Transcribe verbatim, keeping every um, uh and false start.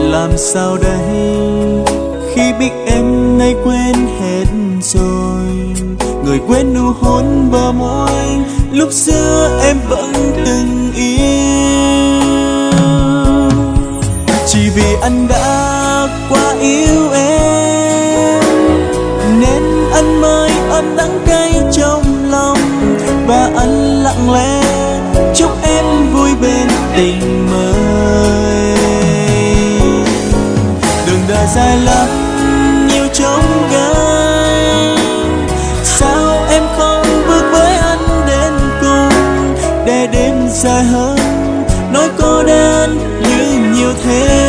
làm sao đây khi biết em nay quên hết rồi, người quên nụ hôn bờ môi lúc xưa em vẫn từng yêu. Chỉ vì anh đã quá yêu em nên anh mới ấm đắng cay trong lòng, và anh lặng lẽ chúc em vui bên tình mới. Đường đời dài lắm nhiều chông gai, sao em không bước với anh đến cùng, để đêm dài hơn nỗi cô đơn như nhiều thế.